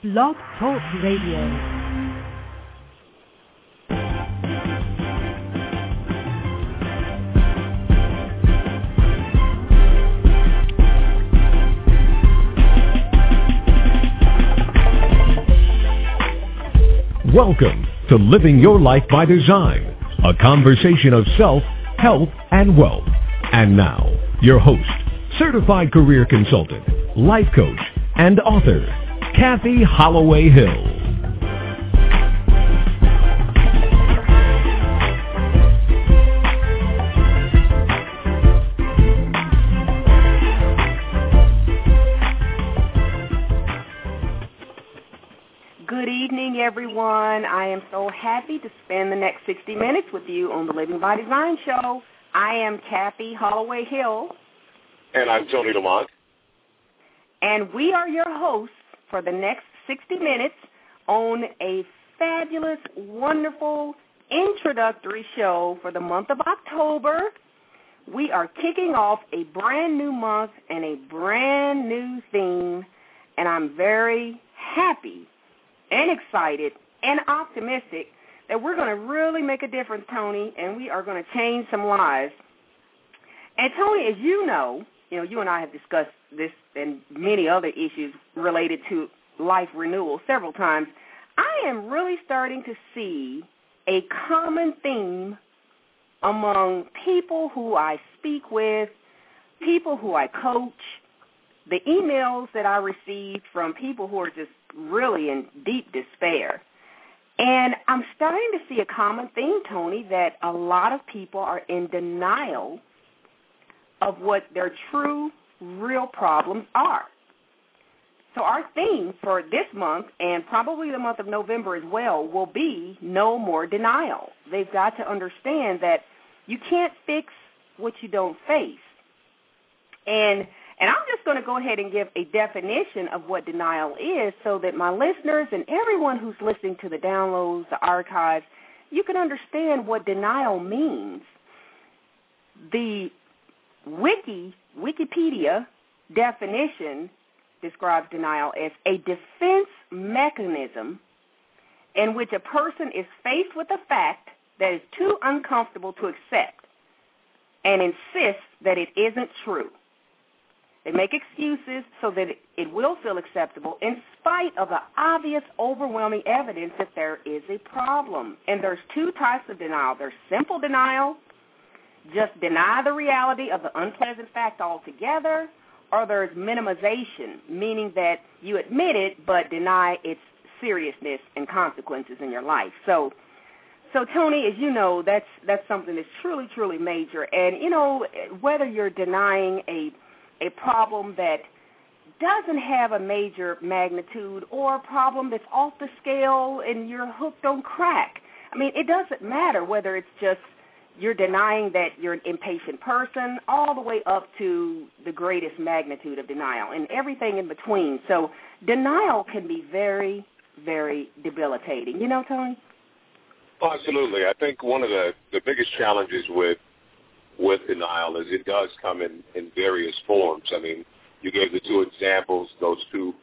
Blog Talk Radio. Welcome to Living Your Life by Design, a conversation of self, health, and wealth. And now, your host, certified career consultant, life coach, and author, Kathy Holloway Hill. Good evening, everyone. I am so happy to spend the next 60 minutes with you on the Living by Design show. I am Kathy Holloway Hill. And I'm Tony Lamont. And we are your hosts for the next 60 minutes on a fabulous, wonderful introductory show for the month of October. We are kicking off a brand new month and a brand new theme, and I'm very happy and excited and optimistic that we're going to really make a difference, Tony, and we are going to change some lives. And, Tony, as you know, you and I have discussed this and many other issues related to life renewal several times. I am really starting to see a common theme among people who I speak with, people who I coach, the emails that I receive from people who are just really in deep despair. And I'm starting to see a common theme, Tony, that a lot of people are in denial of what their true, real problems are. So our theme for this month, and probably the month of November as well, will be no more denial. They've got to understand that you can't fix what you don't face. And I'm just going to go ahead and give a definition of what denial is so that my listeners and everyone who's listening to the downloads, the archives, you can understand what denial means. The Wikipedia definition describes denial as a defense mechanism in which a person is faced with a fact that is too uncomfortable to accept and insists that it isn't true. They make excuses so that it will feel acceptable in spite of the obvious, overwhelming evidence that there is a problem. And there's two types of denial. There's simple denial, just deny the reality of the unpleasant fact altogether, or there's minimization, meaning that you admit it but deny its seriousness and consequences in your life. So Tony, as you know, that's something that's truly, truly major. And, whether you're denying a problem that doesn't have a major magnitude or a problem that's off the scale and you're hooked on crack. I mean, it doesn't matter whether it's just you're denying that you're an impatient person all the way up to the greatest magnitude of denial and everything in between. So denial can be very, very debilitating. Tony? Oh, absolutely. I think one of the biggest challenges with denial is it does come in various forms. I mean, you gave the two examples, those two,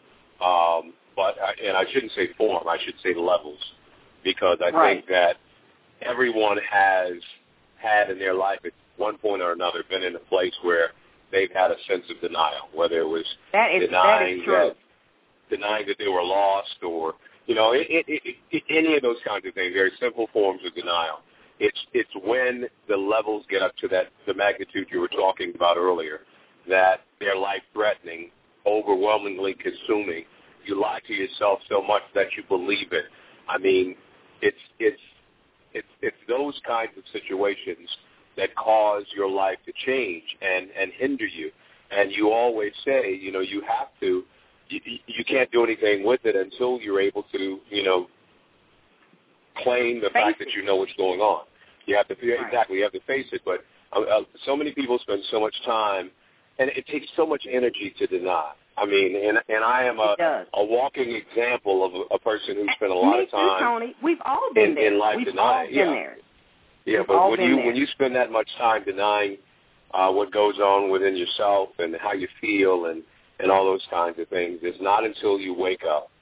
and I shouldn't say form, I should say levels, because I think that everyone has had in their life at one point or another been in a place where they've had a sense of denial, whether it was denying that they were lost or, any of those kinds of things, very simple forms of denial. It's when the levels get up to the magnitude you were talking about earlier, that they're life-threatening, overwhelmingly consuming. You lie to yourself so much that you believe it. I mean, it's those kinds of situations that cause your life to change and hinder you. And you always say, you have to. You can't do anything with it until you're able to, claim the fact that you know what's going on. You have to you have to face it. But so many people spend so much time, and it takes so much energy to deny. I mean, and I am a walking example of a person who spent a lot of time. Tony. We've all been there. In life denying. Yeah, but when you spend that much time denying what goes on within yourself and how you feel and all those kinds of things, it's not until you wake up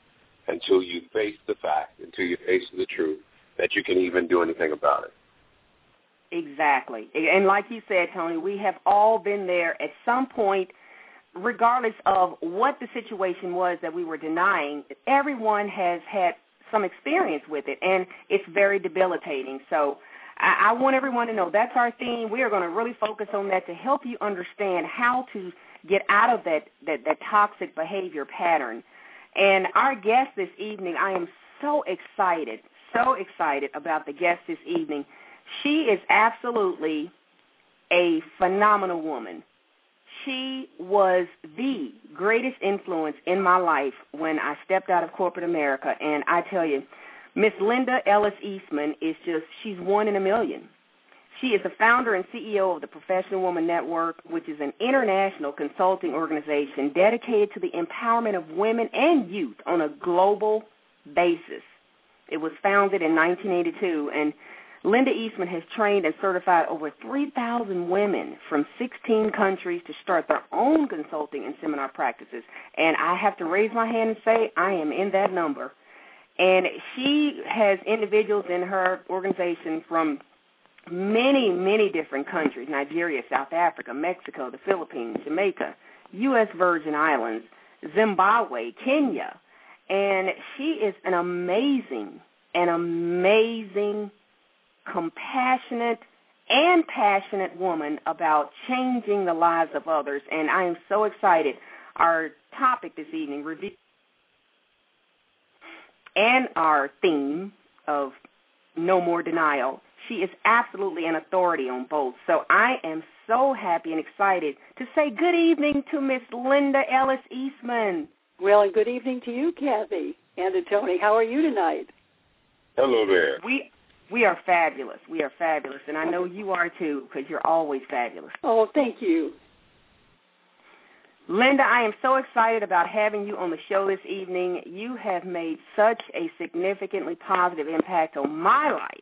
until you face the fact, until you face the truth, that you can even do anything about it. Exactly. And like you said, Tony, we have all been there at some point, regardless of what the situation was that we were denying. Everyone has had some experience with it, and it's very debilitating. So I want everyone to know that's our theme. We are going to really focus on that to help you understand how to get out of that toxic behavior pattern. And our guest this evening, I am so excited about the guest this evening. She is absolutely a phenomenal woman. She was the greatest influence in my life when I stepped out of corporate America. And I tell you, Miss Linda Ellis Eastman is she's one in a million. She is the founder and CEO of the Professional Woman Network, which is an international consulting organization dedicated to the empowerment of women and youth on a global basis. It was founded in 1982, and Linda Eastman has trained and certified over 3,000 women from 16 countries to start their own consulting and seminar practices. And I have to raise my hand and say I am in that number. And she has individuals in her organization from many, many different countries: Nigeria, South Africa, Mexico, the Philippines, Jamaica, U.S. Virgin Islands, Zimbabwe, Kenya. And she is an amazing, compassionate and passionate woman about changing the lives of others. And I am so excited. Our topic this evening, and our theme of No More Denial, she is absolutely an authority on both. So I am so happy and excited to say good evening to Miss Linda Ellis Eastman. Well, and good evening to you, Kathy and to Tony. How are you tonight? Hello there. We are fabulous. We are fabulous, and I know you are too, because you're always fabulous. Oh, thank you. Linda, I am so excited about having you on the show this evening. You have made such a significantly positive impact on my life.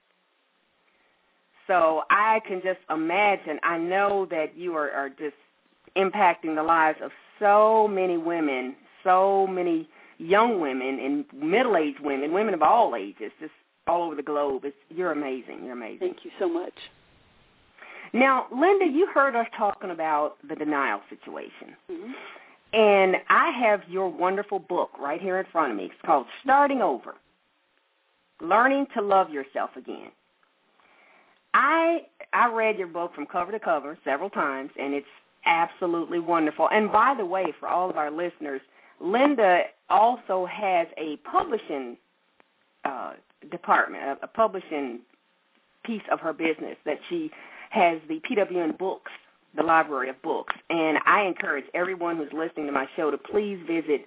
So I can just imagine, I know that you are just impacting the lives of so many women, so many young women and middle-aged women, women of all ages, just all over the globe. You're amazing. You're amazing. Thank you so much. Now, Linda, you heard us talking about the denial situation. Mm-hmm. And I have your wonderful book right here in front of me. It's called Starting Over, Learning to Love Yourself Again. I read your book from cover to cover several times, and it's absolutely wonderful. And by the way, for all of our listeners, Linda also has a publishing department, a publishing piece of her business that she has, the PWN Books, the library of books. And I encourage everyone who's listening to my show to please visit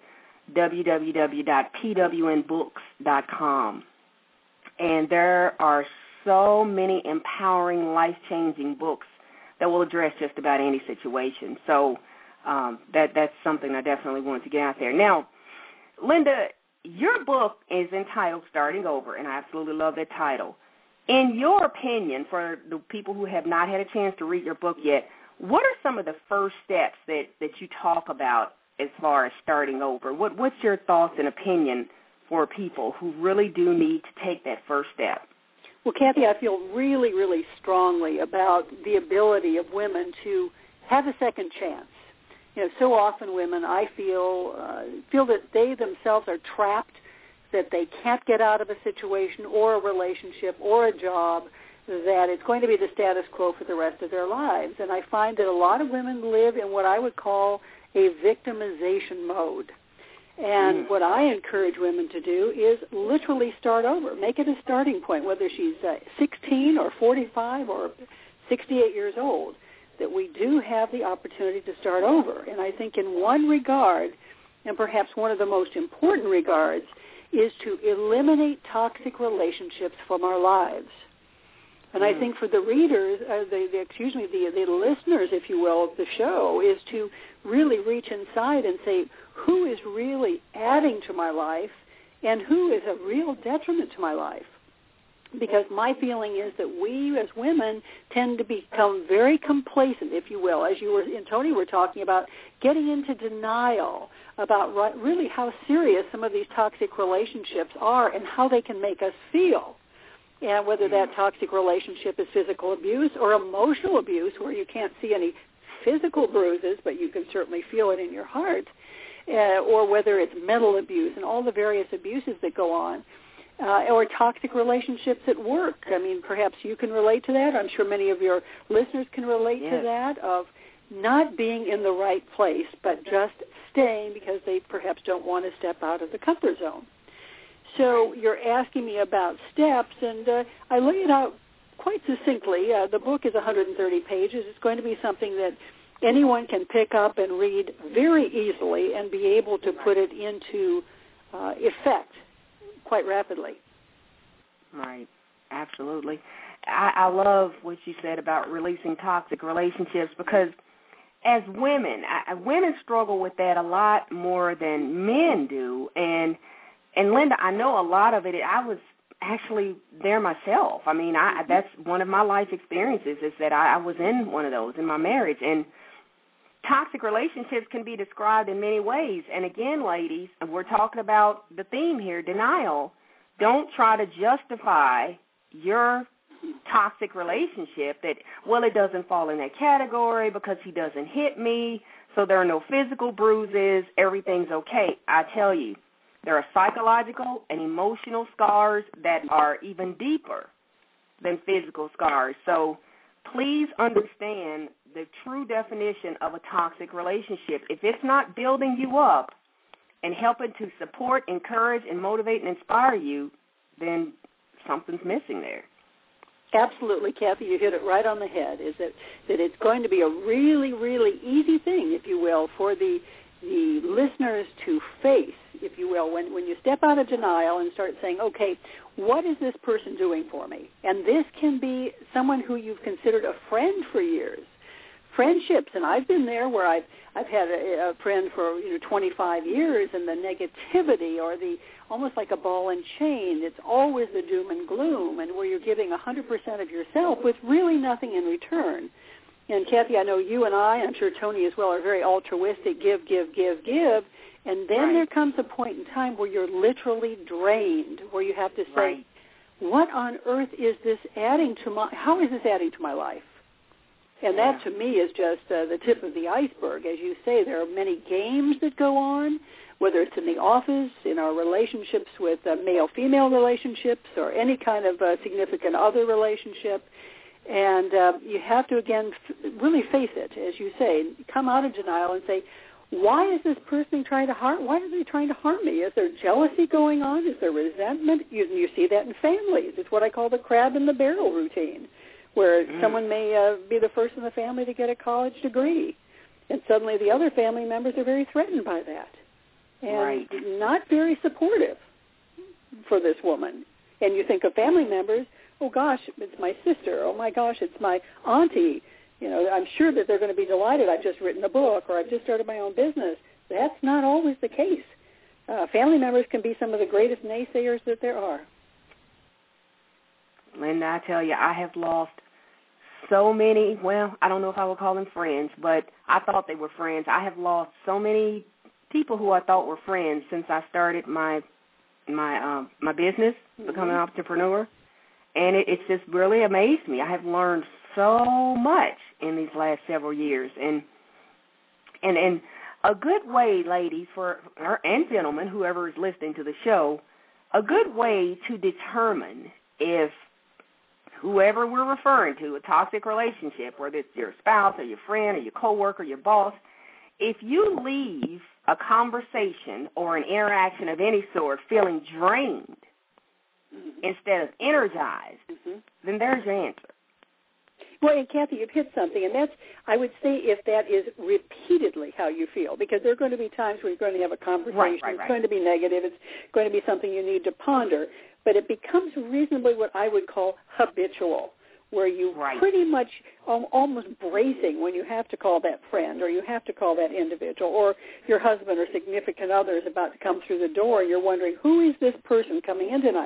www.pwnbooks.com. And there are so many empowering, life-changing books that will address just about any situation. So that's something I definitely wanted to get out there. Now, Linda, your book is entitled Starting Over, and I absolutely love that title. In your opinion, for the people who have not had a chance to read your book yet, what are some of the first steps that you talk about as far as starting over? What's your thoughts and opinion for people who really do need to take that first step? Well, Kathy, I feel really, really strongly about the ability of women to have a second chance. You know, so often women, I feel that they themselves are trapped, that they can't get out of a situation or a relationship or a job, that it's going to be the status quo for the rest of their lives. And I find that a lot of women live in what I would call a victimization mode. And what I encourage women to do is literally start over. Make it a starting point, whether she's 16 or 45 or 68 years old, that we do have the opportunity to start over. And I think in one regard, and perhaps one of the most important regards, is to eliminate toxic relationships from our lives. And I think for the readers, the listeners, if you will, of the show, is to really reach inside and say, who is really adding to my life and who is a real detriment to my life? because my feeling is that we as women tend to become very complacent, if you will, as you were and Tony were talking about, getting into denial about really how serious some of these toxic relationships are and how they can make us feel. And whether that toxic relationship is physical abuse or emotional abuse, where you can't see any physical bruises, but you can certainly feel it in your heart, or whether it's mental abuse and all the various abuses that go on. Or toxic relationships at work. I mean, perhaps you can relate to that. I'm sure many of your listeners can relate to that, of not being in the right place, but just staying because they perhaps don't want to step out of the comfort zone. So you're asking me about steps, and I lay it out quite succinctly. The book is 130 pages. It's going to be something that anyone can pick up and read very easily and be able to put it into effect quite rapidly. Right, absolutely. I love what you said about releasing toxic relationships, because as women, women struggle with that a lot more than men do. And Linda, I know a lot of it. I was actually there myself. I mean, that's one of my life experiences, is that I was in one of those in my marriage. And toxic relationships can be described in many ways. And again, ladies, we're talking about the theme here, denial. Don't try to justify your toxic relationship that, well, it doesn't fall in that category because he doesn't hit me, so there are no physical bruises, everything's okay. I tell you, there are psychological and emotional scars that are even deeper than physical scars. So please understand the true definition of a toxic relationship. If it's not building you up and helping to support, encourage, and motivate and inspire you, then something's missing there. Absolutely, Kathy, you hit it right on the head, is that it's going to be a really, really easy thing, if you will, for the listeners to face, if you will, when you step out of denial and start saying, okay, what is this person doing for me? And this can be someone who you've considered a friend for years. Friendships, and I've been there where I've had a friend for 25 years, and the negativity, or the almost like a ball and chain, it's always the doom and gloom, and where you're giving 100% of yourself with really nothing in return. And Kathy, I know you and I'm sure Tony as well, are very altruistic, give, and then there comes a point in time where you're literally drained, where you have to say, what on earth is this adding to how is this adding to my life? And that, to me, is just the tip of the iceberg. As you say, there are many games that go on, whether it's in the office, in our relationships with male-female relationships, or any kind of significant other relationship. And you have to, again, really face it, as you say, come out of denial and say, why is this person trying to harm? Why are they trying to harm me? Is there jealousy going on? Is there resentment? You see that in families. It's what I call the crab in the barrel routine, where someone may be the first in the family to get a college degree, and suddenly the other family members are very threatened by that, and not very supportive for this woman. And you think of family members, oh gosh, it's my sister, oh my gosh, it's my auntie. I'm sure that they're going to be delighted I've just written a book, or I've just started my own business. That's not always the case. Family members can be some of the greatest naysayers that there are. Linda, I tell you, I have lost so many, well, I don't know if I would call them friends, but I thought they were friends. I have lost so many people who I thought were friends since I started my business, becoming an entrepreneur, and it's just really amazed me. I have learned so much in these last several years, and a good way, ladies, and gentlemen, whoever is listening to the show, a good way to determine if whoever we're referring to, a toxic relationship, whether it's your spouse or your friend or your coworker, your boss, if you leave a conversation or an interaction of any sort feeling drained instead of energized, then there's your answer. Well, and Kathy, you've hit something, and that's, I would say, if that is repeatedly how you feel, because there are going to be times where you're going to have a conversation, it's going to be negative, it's going to be something you need to ponder, but it becomes reasonably what I would call habitual, where you pretty much almost bracing when you have to call that friend or you have to call that individual, or your husband or significant other is about to come through the door, and you're wondering, who is this person coming in tonight?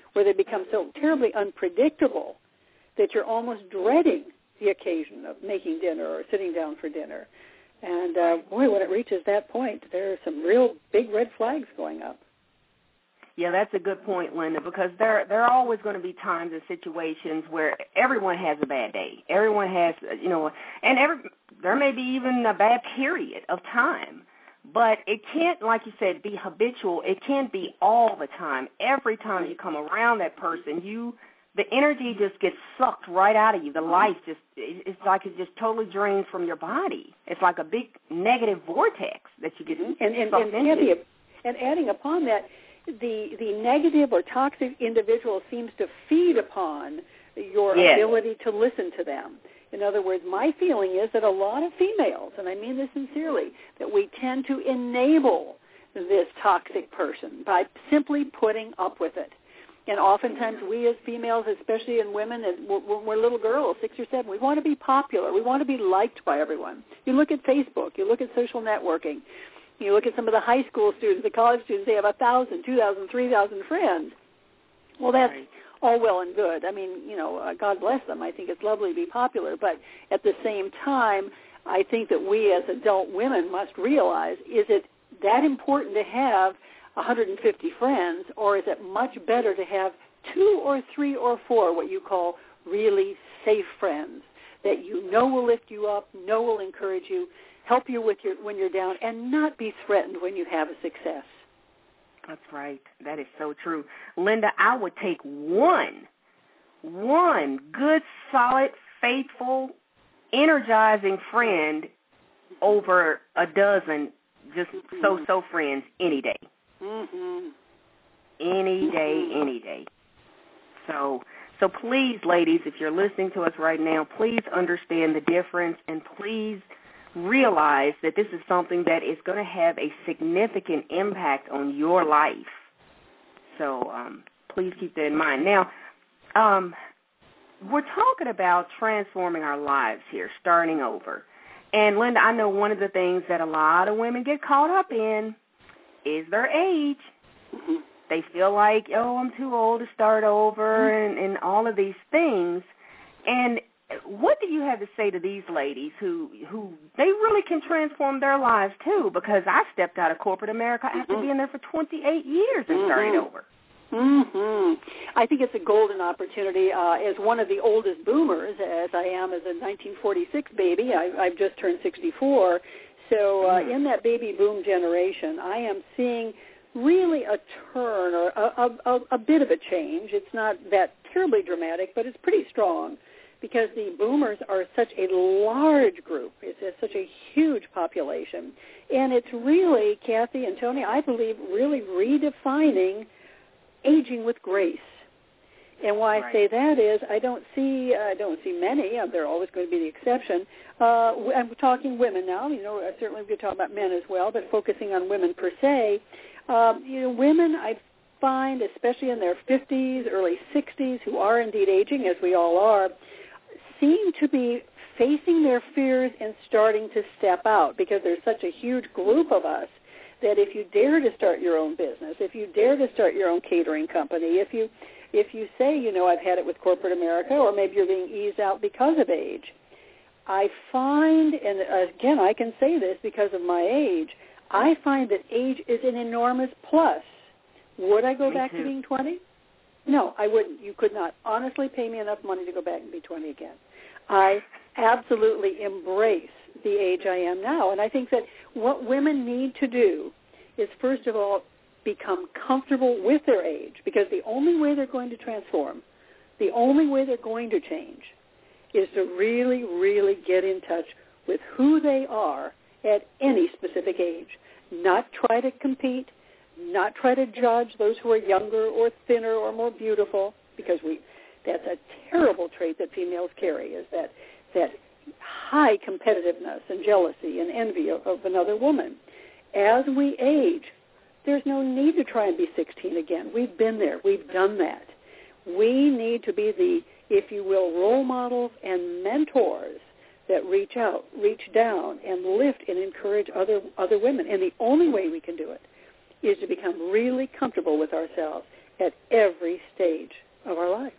where they become so terribly unpredictable that you're almost dreading the occasion of making dinner or sitting down for dinner. And, boy, when it reaches that point, there are some real big red flags going up. Yeah, that's a good point, Linda, because there are always going to be times and situations where everyone has a bad day. Everyone has, and there may be even a bad period of time. But it can't, like you said, be habitual. It can't be all the time. Every time you come around that person, the energy just gets sucked right out of you. The life it's like it just totally drains from your body. It's like a big negative vortex that you get sucked into. And adding upon that, the negative or toxic individual seems to feed upon your ability to listen to them. In other words, my feeling is that a lot of females, and I mean this sincerely, that we tend to enable this toxic person by simply putting up with it. And oftentimes we as females, especially in women, when we're little girls, 6 or 7, we want to be popular. We want to be liked by everyone. You look at Facebook. You look at social networking. You look at some of the high school students, the college students, they have 1,000, 2,000, 3,000 friends. Well, that's all well and good. I mean, God bless them. I think it's lovely to be popular. But at the same time, I think that we as adult women must realize, is it that important to have 150 friends, or is it much better to have 2 or 3 or 4 what you call really safe friends that will lift you up, will encourage you, help you when you're down, and not be threatened when you have a success? That's right. That is so true. Linda, I would take one good, solid, faithful, energizing friend over a dozen just so-so friends any day. Mm-hmm. Any day. So please, ladies, if you're listening to us right now, please understand the difference, and please realize that this is something that is going to have a significant impact on your life. So please keep that in mind. Now, we're talking about transforming our lives here, starting over. And, Linda, I know one of the things that a lot of women get caught up in is their age. Mm-hmm. They feel like, I'm too old to start over, and all of these things. And what do you have to say to these ladies who they really can transform their lives too? Because I stepped out of corporate America after being there for 28 years and started over. Mm-hmm. I think it's a golden opportunity. As one of the oldest boomers, as I am as a 1946 baby, I've just turned 64. So in that baby boom generation, I am seeing really a turn or a bit of a change. It's not that terribly dramatic, but it's pretty strong, because the boomers are such a large group. It's such a huge population. And it's really, Kathy and Tony, I believe, really redefining aging with grace. And why I say that is I don't see many. There are always going to be the exception. I'm talking women now. Certainly we could talk about men as well, but focusing on women per se. Women, I find, especially in their 50s, early 60s, who are indeed aging, as we all are, seem to be facing their fears and starting to step out, because there's such a huge group of us that if you dare to start your own business, if you dare to start your own catering company, if you say, I've had it with corporate America, or maybe you're being eased out because of age, I find, and again, I can say this because of my age, I find that age is an enormous plus. Would I go back to being 20? No, I wouldn't. You could not honestly pay me enough money to go back and be 20 again. I absolutely embrace the age I am now. And I think that what women need to do is, first of all, become comfortable with their age, because the only way they're going to transform, the only way they're going to change, is to really, really get in touch with who they are at any specific age. Not try to compete, not try to judge those who are younger or thinner or more beautiful, because that's a terrible trait that females carry, is that high competitiveness and jealousy and envy of another woman. As we age, there's no need to try and be 16 again. We've been there. We've done that. We need to be the, if you will, role models and mentors that reach out, reach down, and lift and encourage other women. And the only way we can do it is to become really comfortable with ourselves at every stage of our life.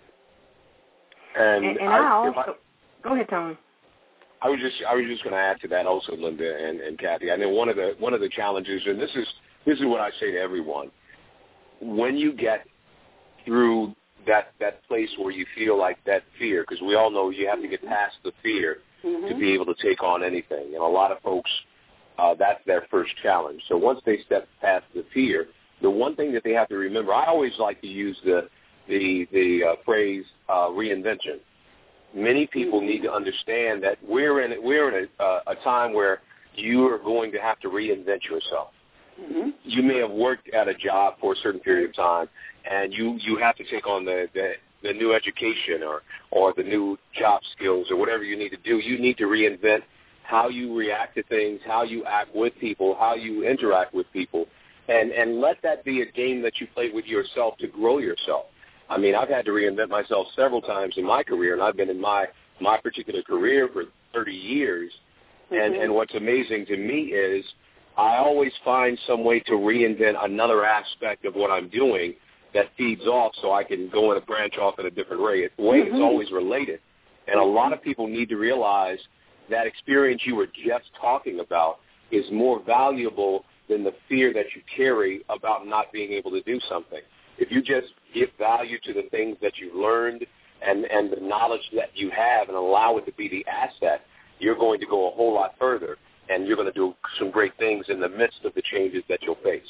And go ahead, Tony. I was just going to add to that also, Linda and Kathy. I mean, one of the challenges, and this is what I say to everyone: when you get through that place where you feel like that fear, because we all know you have to get past the fear to be able to take on anything, and a lot of folks, that's their first challenge. So once they step past the fear, the one thing that they have to remember, I always like to use the phrase reinvention. Many people need to understand that we're in a time where you are going to have to reinvent yourself. You may have worked at a job for a certain period of time, and you have to take on the new education or the new job skills or whatever you need to do. You need to reinvent how you react to things, how you act with people, how you interact with people, and let that be a game that you play with yourself to grow yourself. I mean, I've had to reinvent myself several times in my career, and I've been in my particular career for 30 years. And what's amazing to me is I always find some way to reinvent another aspect of what I'm doing that feeds off so I can go and branch off in a different way. It's always related. And a lot of people need to realize that experience you were just talking about is more valuable than the fear that you carry about not being able to do something. If you just give value to the things that you've learned and the knowledge that you have and allow it to be the asset, you're going to go a whole lot further, and you're going to do some great things in the midst of the changes that you'll face.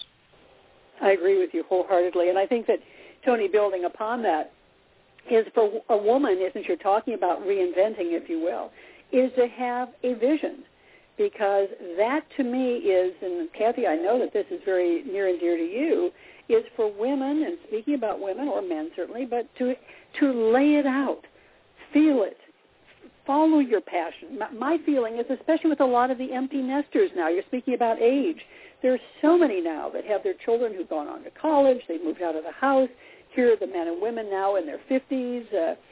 I agree with you wholeheartedly, and I think that, Tony, building upon that, is for a woman, isn't you're talking about reinventing, if you will, is to have a vision, because that to me is, and Kathy, I know that this is very near and dear to you, is for women, and speaking about women, or men certainly, but to lay it out, feel it, follow your passion. My feeling is, especially with a lot of the empty nesters now, you're speaking about age, there are so many now that have their children who've gone on to college, they've moved out of the house. Here are the men and women now in their 50s,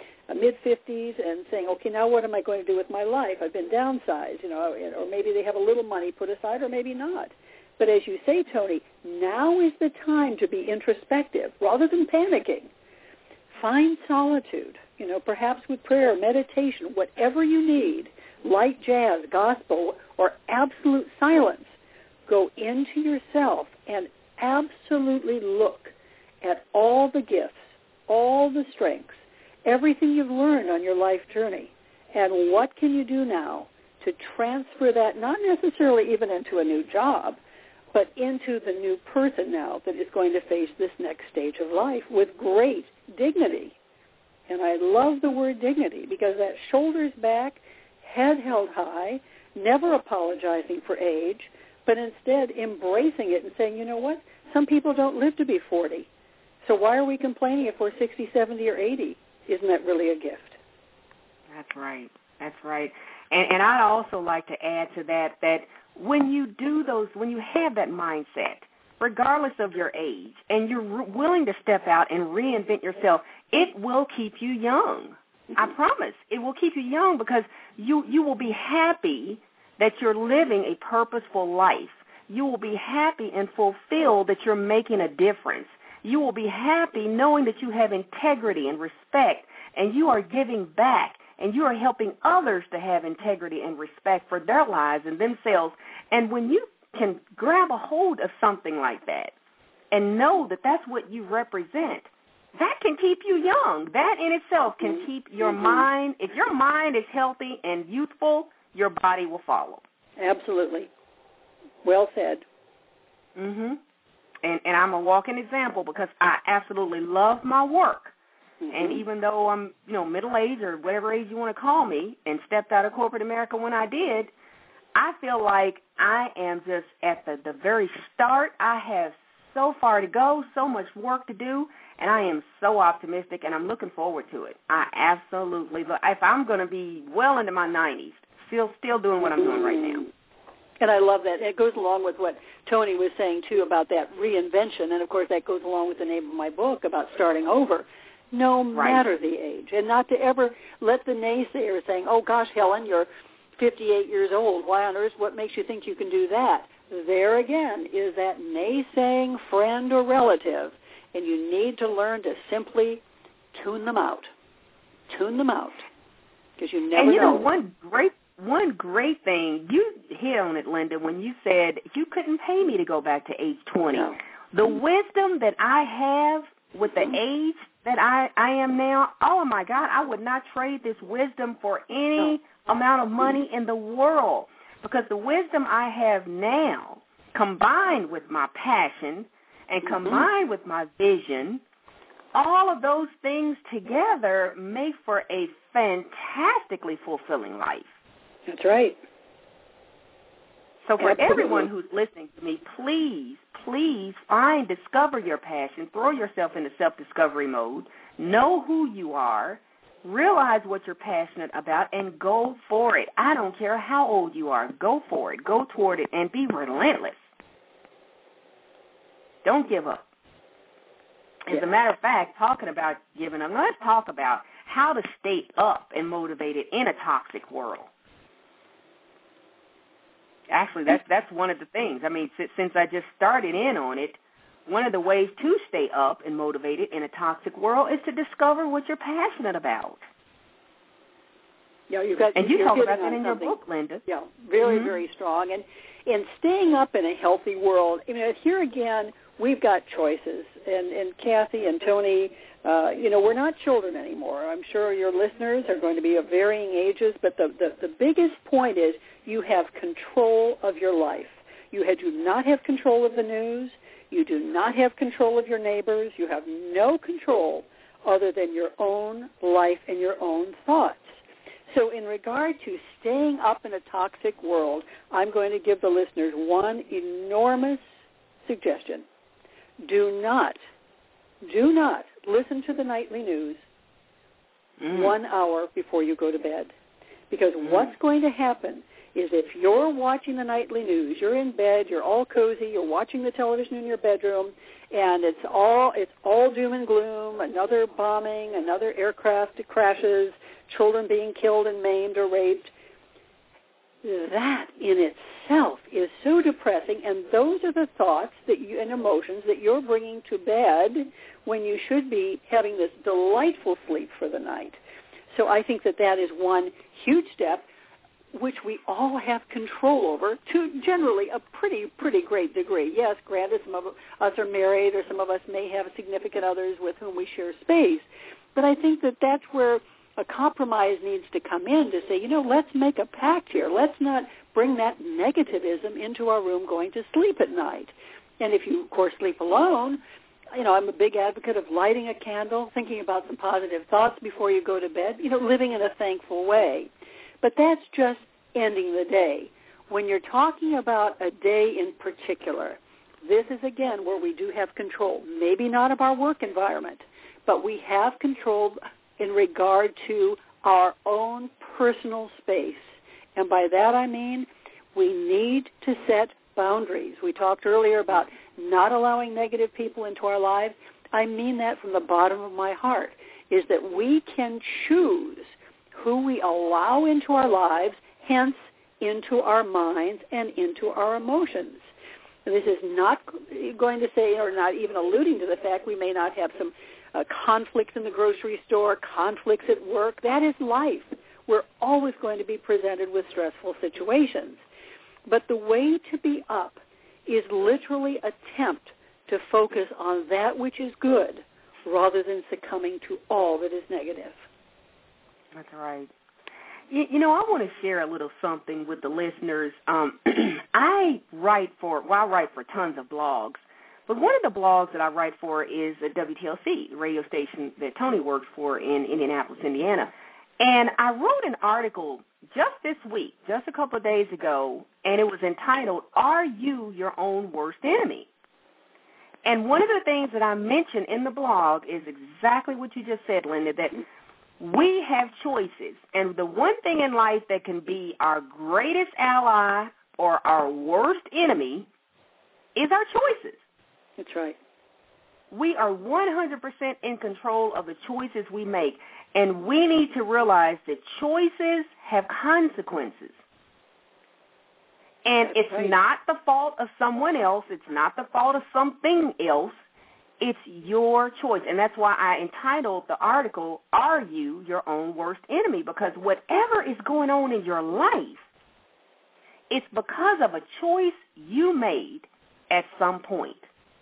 mid-50s, and saying, okay, now what am I going to do with my life? I've been downsized, or maybe they have a little money put aside, or maybe not. But as you say, Tony, now is the time to be introspective rather than panicking. Find solitude, perhaps with prayer, meditation, whatever you need, light jazz, gospel, or absolute silence. Go into yourself and absolutely look at all the gifts, all the strengths, everything you've learned on your life journey, and what can you do now to transfer that, not necessarily even into a new job, but into the new person now that is going to face this next stage of life with great dignity. And I love the word dignity, because that shoulders back, head held high, never apologizing for age, but instead embracing it and saying, you know what, some people don't live to be 40. So why are we complaining if we're 60, 70, or 80? Isn't that really a gift? That's right. That's right. And I'd also like to add to that when you do when you have that mindset, regardless of your age, and you're willing to step out and reinvent yourself, it will keep you young. I promise. It will keep you young, because you will be happy that you're living a purposeful life. You will be happy and fulfilled that you're making a difference. You will be happy knowing that you have integrity and respect, and you are giving back, and you are helping others to have integrity and respect for their lives and themselves. And when you can grab a hold of something like that and know that that's what you represent, that can keep you young. That in itself can keep your mind. If your mind is healthy and youthful, your body will follow. Absolutely. Well said. And I'm a walking example, because I absolutely love my work. And even though I'm, middle-aged or whatever age you want to call me, and stepped out of corporate America when I did, I feel like I am just at the very start. I have so far to go, so much work to do, and I am so optimistic, and I'm looking forward to it. I absolutely, if I'm going to be well into my 90s, still doing what I'm doing right now. And I love that. It goes along with what Tony was saying, too, about that reinvention. And, of course, that goes along with the name of my book about starting over, no matter the age. And not to ever let the naysayers saying, oh, gosh, Helen, you're 58 years old. Why on earth, what makes you think you can do that? there again is that naysaying friend or relative, and you need to learn to simply tune them out. Tune them out, because you never know. And you know, one great thing, you hit on it, Linda, when you said you couldn't pay me to go back to age 20. No. The wisdom that I have with the age that I am now, oh, my God, I would not trade this wisdom for any amount of money in the world, because the wisdom I have now, combined with my passion and combined with my vision, all of those things together make for a fantastically fulfilling life. That's right. So for Absolutely. everyone who's listening to me, please discover your passion, throw yourself into self-discovery mode, know who you are, realize what you're passionate about, and go for it. I don't care how old you are. Go for it. Go toward it, and be relentless. Don't give up. As a matter of fact, talking about giving up, let's talk about how to stay up and motivated in a toxic world. Actually, that's one of the things. I mean, since I just started in on it, one of the ways to stay up and motivated in a toxic world is to discover what you're passionate about. Yeah, you talk about that in your book, Linda. Yeah, very, very strong. And staying up in a healthy world, I mean, here again, we've got choices. And Kathy and Tony, we're not children anymore. I'm sure your listeners are going to be of varying ages, but the biggest point is you have control of your life. You do not have control of the news. You do not have control of your neighbors. You have no control other than your own life and your own thoughts. So in regard to staying up in a toxic world, I'm going to give the listeners one enormous suggestion. Do not listen to the nightly news 1 hour before you go to bed. Because what's going to happen is if you're watching the nightly news, you're in bed, you're all cozy, you're watching the television in your bedroom, and it's all doom and gloom, another bombing, another aircraft crashes, children being killed and maimed or raped. That in itself is so depressing, and those are the thoughts and emotions that you're bringing to bed when you should be having this delightful sleep for the night. So I think that is one huge step, which we all have control over to generally a pretty great degree. Yes, granted, some of us are married, or some of us may have significant others with whom we share space, but I think that's where a compromise needs to come in to say, let's make a pact here. Let's not bring that negativism into our room going to sleep at night. And if you, of course, sleep alone, I'm a big advocate of lighting a candle, thinking about some positive thoughts before you go to bed, living in a thankful way. But that's just ending the day. When you're talking about a day in particular, this is, again, where we do have control. Maybe not of our work environment, but we have control in regard to our own personal space. And by that I mean we need to set boundaries. We talked earlier about not allowing negative people into our lives. I mean that from the bottom of my heart, is that we can choose who we allow into our lives, hence into our minds and into our emotions. And this is not going to say, or not even alluding to the fact we may not have some conflicts in the grocery store, conflicts at work. That is life. We're always going to be presented with stressful situations. But the way to be up is literally attempt to focus on that which is good rather than succumbing to all that is negative. That's right. I want to share a little something with the listeners. I write for tons of blogs, but one of the blogs that I write for is a WTLC radio station that Tony works for in Indianapolis, Indiana. And I wrote an article just this week, just a couple of days ago, and it was entitled, "Are You Your Own Worst Enemy?" And one of the things that I mentioned in the blog is exactly what you just said, Linda, that we have choices. And the one thing in life that can be our greatest ally or our worst enemy is our choices. That's right. We are 100% in control of the choices we make. And we need to realize that choices have consequences. And That's it's right. not the fault of someone else. It's not the fault of something else. It's your choice. And that's why I entitled the article, Are You Your Own Worst Enemy? Because whatever is going on in your life, it's because of a choice you made at some point.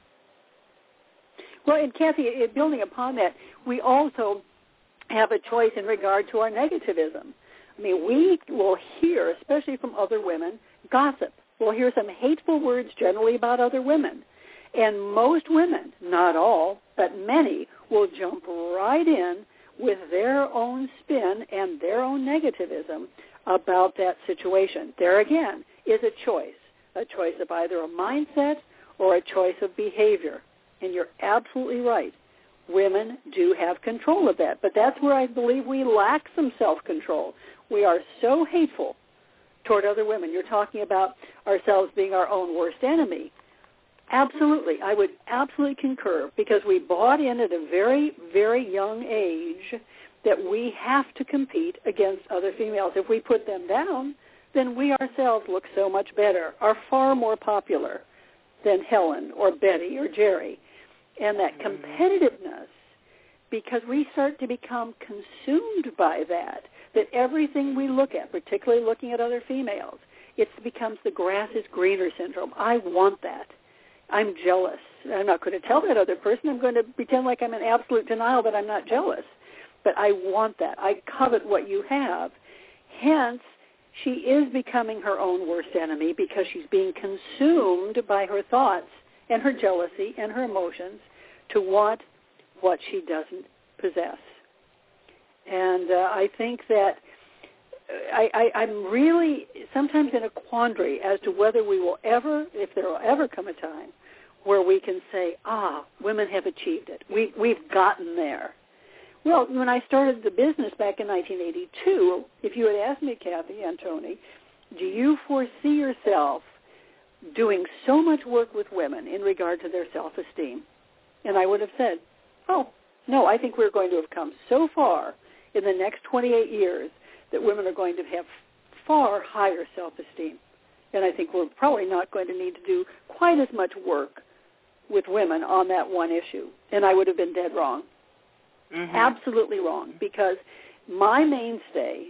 Well, and Kathy, building upon that, we also have a choice in regard to our negativism. I mean, we will hear, especially from other women, gossip. We'll hear some hateful words generally about other women. And most women, not all, but many, will jump right in with their own spin and their own negativism about that situation. There again is a choice of either a mindset or a choice of behavior. And you're absolutely right. Women do have control of that. But that's where I believe we lack some self-control. We are so hateful toward other women. You're talking about ourselves being our own worst enemy. Absolutely. I would absolutely concur, because we bought in at a very, very young age that we have to compete against other females. If we put them down, then we ourselves look so much better, are far more popular than Helen or Betty or Jerry. And that competitiveness, because we start to become consumed by that everything we look at, particularly looking at other females, it becomes the grass is greener syndrome. I want that. I'm jealous. I'm not going to tell that other person. I'm going to pretend like I'm in absolute denial that I'm not jealous. But I want that. I covet what you have. Hence, she is becoming her own worst enemy because she's being consumed by her thoughts and her jealousy and her emotions to want what she doesn't possess. And I think that I'm really sometimes in a quandary as to whether we will ever, if there will ever come a time where we can say, women have achieved it. We've gotten there. Well, when I started the business back in 1982, if you had asked me, Kathy and Tony, do you foresee yourself doing so much work with women in regard to their self-esteem? And I would have said, no, I think we're going to have come so far in the next 28 years that women are going to have far higher self-esteem. And I think we're probably not going to need to do quite as much work with women on that one issue. And I would have been dead wrong. Mm-hmm. Absolutely wrong, because my mainstay,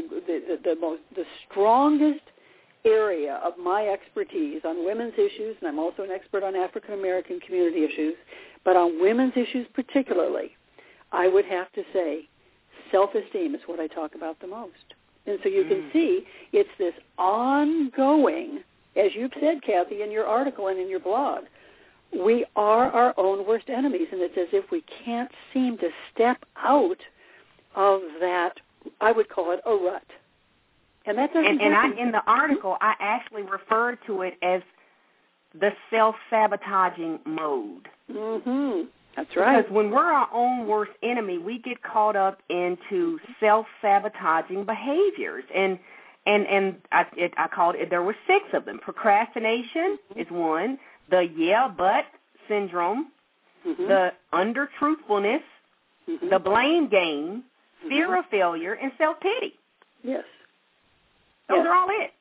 the strongest area of my expertise on women's issues, and I'm also an expert on African American community issues, but on women's issues particularly, I would have to say self-esteem is what I talk about the most. And so you can see it's this ongoing, as you've said, Kathy, in your article and in your blog, we are our own worst enemies, and it's as if we can't seem to step out of that, I would call it a rut. And that doesn't happen. In the article, I actually referred to it as the self-sabotaging mode. Mm-hmm. That's right. Because when we're our own worst enemy, we get caught up into self-sabotaging behaviors. And I called it, there were 6 of them. Procrastination is one. The yeah, but syndrome, the under-truthfulness, the blame game, fear of failure, and self-pity. Yes. Those are all it.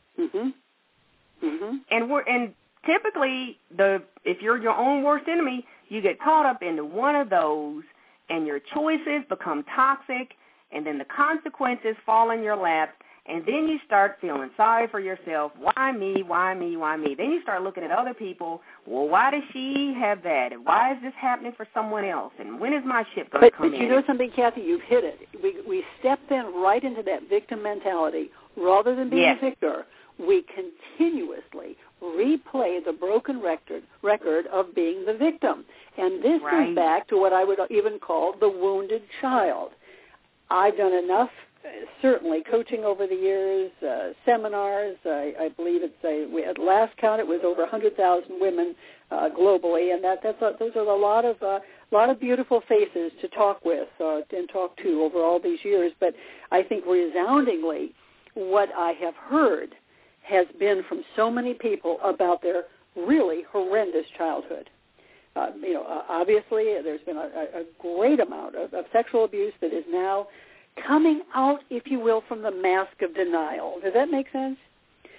Mm-hmm. Mm-hmm. And typically, if you're your own worst enemy, you get caught up into one of those, and your choices become toxic, and then the consequences fall in your lap, and then you start feeling sorry for yourself. Why me, why me, why me? Then you start looking at other people. Well, why does she have that? And why is this happening for someone else? And when is my ship going to come in? But you know something, Kathy? You've hit it. We step then right into that victim mentality. Rather than being a victor, we continuously replay the broken record of being the victim. And this goes back to what I would even call the wounded child. I've done enough, certainly, coaching over the years, seminars. I believe at last count it was over 100,000 women globally, and those are a lot of beautiful faces to talk with and talk to over all these years. But I think resoundingly, what I have heard has been from so many people about their really horrendous childhood. Obviously, there's been a great amount of sexual abuse that is now coming out, if you will, from the mask of denial. Does that make sense?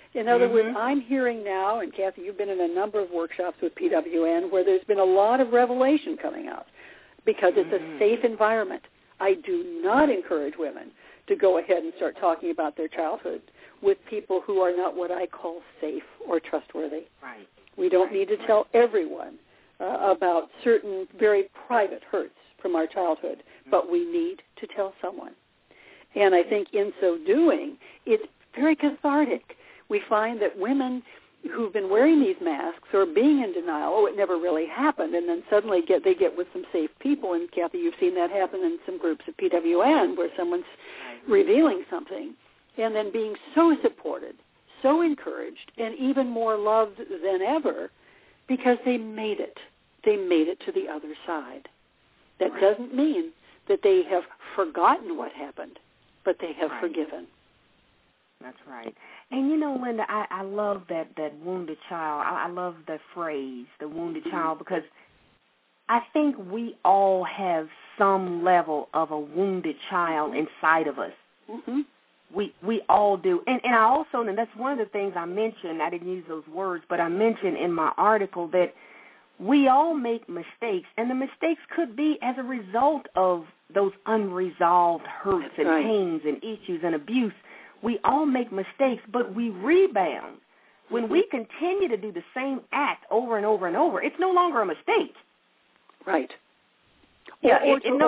In other words, I'm hearing now, and Kathy, you've been in a number of workshops with PWN where there's been a lot of revelation coming out because it's a safe environment. I do not encourage women to go ahead and start talking about their childhood with people who are not what I call safe or trustworthy. Right. We don't need to tell everyone about certain very private hurts from our childhood, but we need to tell someone. And I think in so doing, it's very cathartic. We find that women who've been wearing these masks or being in denial, oh, it never really happened, and then suddenly they get with some safe people, and Kathy, you've seen that happen in some groups at PWN where someone's revealing something, and then being so supported, so encouraged, and even more loved than ever because they made it. They made it to the other side. That doesn't mean that they have forgotten what happened, but they have forgiven. That's right. And, you know, Linda, I love that wounded child. I love the phrase, the wounded child, because I think we all have some level of a wounded child inside of us. We all do. And I also, and that's one of the things I mentioned, I didn't use those words, but I mentioned in my article that we all make mistakes, and the mistakes could be as a result of those unresolved hurts and pains and issues and abuse. We all make mistakes, but we rebound. When we continue to do the same act over and over and over, it's no longer a mistake. Right. Yeah,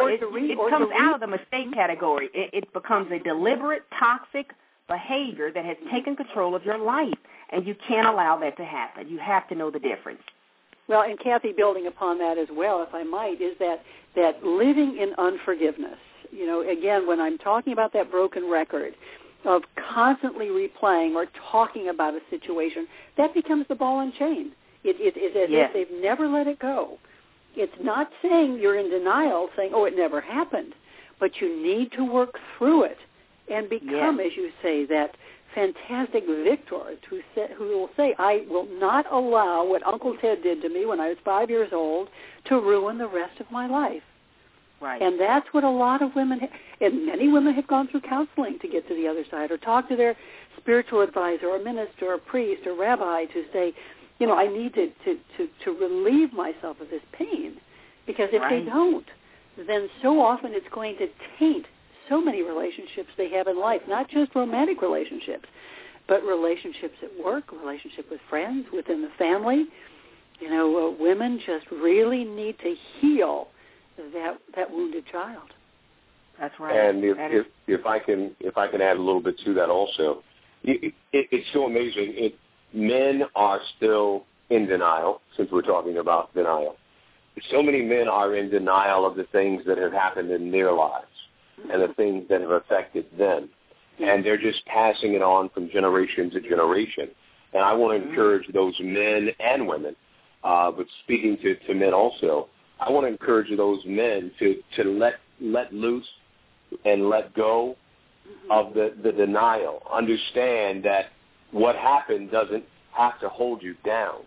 it comes out of the mistake category. It becomes a deliberate, toxic behavior that has taken control of your life, and you can't allow that to happen. You have to know the difference. Well, and Kathy, building upon that as well, if I might, is that living in unforgiveness. You know, again, when I'm talking about that broken record of constantly replaying or talking about a situation, that becomes the ball and chain. It's as if they've never let it go. It's not saying you're in denial, saying, oh, it never happened, but you need to work through it and become, as you say, that fantastic victor who will say, I will not allow what Uncle Ted did to me when I was 5 years old to ruin the rest of my life. Right. And that's what a lot of women, and many women have gone through counseling to get to the other side, or talk to their spiritual advisor or minister or priest or rabbi to say, you know, I need to relieve myself of this pain. Because if they don't, then so often it's going to taint so many relationships they have in life, not just romantic relationships, but relationships at work, relationship with friends, within the family. You know, women just really need to heal that wounded child. That's right. And if I can add a little bit to that also, it's so amazing. Men are still in denial, since we're talking about denial. So many men are in denial of the things that have happened in their lives and the things that have affected them. And they're just passing it on from generation to generation. And I want to encourage those men and women, but speaking to men also, I want to encourage those men to let loose and let go of the denial. Understand that what happened doesn't have to hold you down.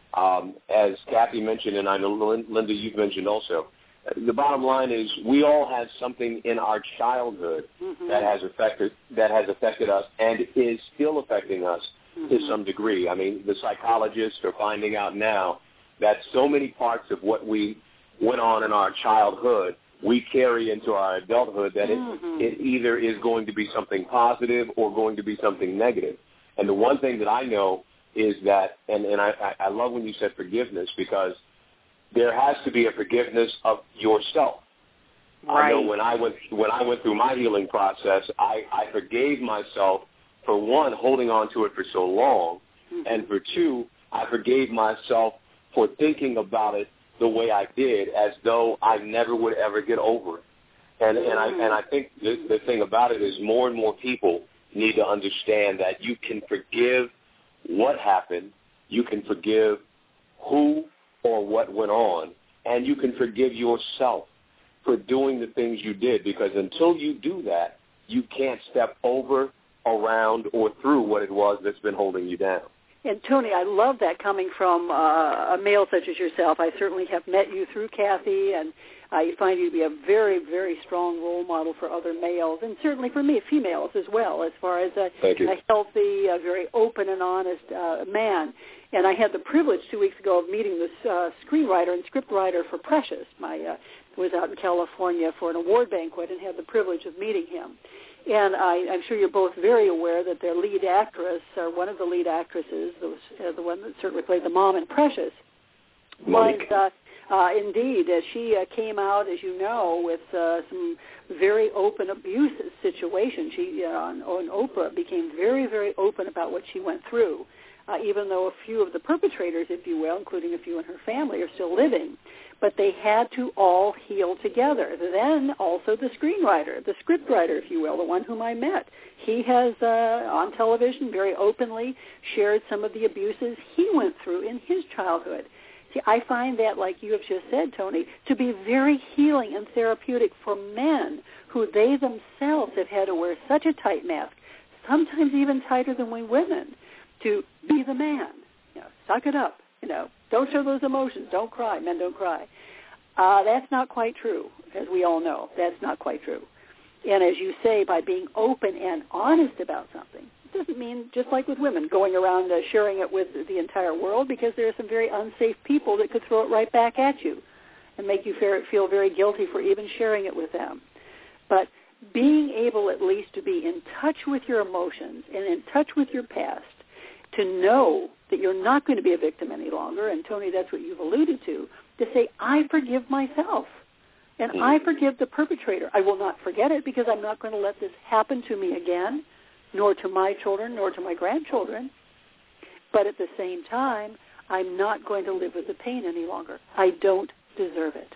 As Kathy mentioned, and I know, Linda, you've mentioned also, the bottom line is we all have something in our childhood that has affected us and is still affecting us to some degree. I mean, the psychologists are finding out now that so many parts of what we went on in our childhood we carry into our adulthood that it either is going to be something positive or going to be something negative. And the one thing that I know is that, and I love when you said forgiveness, because there has to be a forgiveness of yourself. Right. I know when I went through my healing process, I forgave myself for one, holding on to it for so long, and for two, I forgave myself for thinking about it the way I did, as though I never would ever get over it. And I think the thing about it is more and more people need to understand that you can forgive what happened, you can forgive who or what went on, and you can forgive yourself for doing the things you did, because until you do that, you can't step over, around, or through what it was that's been holding you down. And Tony, I love that coming from a male such as yourself. I certainly have met you through Kathy, and I find you to be a very, very strong role model for other males, and certainly for me, females as well, as far as a healthy, very open and honest man. And I had the privilege 2 weeks ago of meeting this screenwriter and scriptwriter for Precious. I was out in California for an award banquet and had the privilege of meeting him. And I'm sure you're both very aware that their lead actress, or one of the lead actresses, the one that certainly played the mom in Precious, Monique. was indeed, she came out, as you know, with some very open abuse situations. She, on Oprah, became very, very open about what she went through, even though a few of the perpetrators, if you will, including a few in her family, are still living. But they had to all heal together. Then also the screenwriter, the scriptwriter, if you will, the one whom I met. He has, on television, very openly shared some of the abuses he went through in his childhood. See, I find that, like you have just said, Tony, to be very healing and therapeutic for men who they themselves have had to wear such a tight mask, sometimes even tighter than we women, to be the man. Suck it up. Don't show those emotions. Don't cry. Men don't cry. That's not quite true, as we all know. That's not quite true. And as you say, by being open and honest about something, it doesn't mean, just like with women, going around sharing it with the entire world, because there are some very unsafe people that could throw it right back at you and make you feel very guilty for even sharing it with them. But being able at least to be in touch with your emotions and in touch with your past, to know that you're not going to be a victim any longer, and Tony, that's what you've alluded to say, I forgive myself, and I forgive the perpetrator. I will not forget it, because I'm not going to let this happen to me again, nor to my children, nor to my grandchildren. But at the same time, I'm not going to live with the pain any longer. I don't deserve it.